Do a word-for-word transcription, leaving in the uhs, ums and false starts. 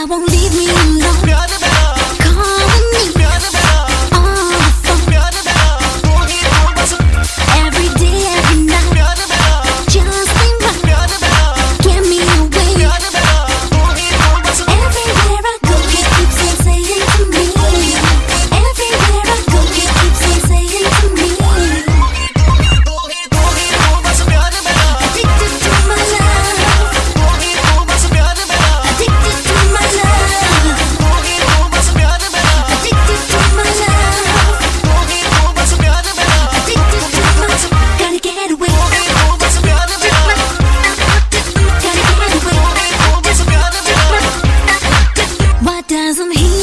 I won't leave me alone. Calling me on the phone. Every day, every night. Just think right. Get me away. Everywhere I go, he keeps on saying to me. Everywhere I go, he keeps on saying to me. Addicted to my love. Addicted to my love. Addicted to my love. Addicted to my love. Gotta get away. Gotta get away. Why doesn't he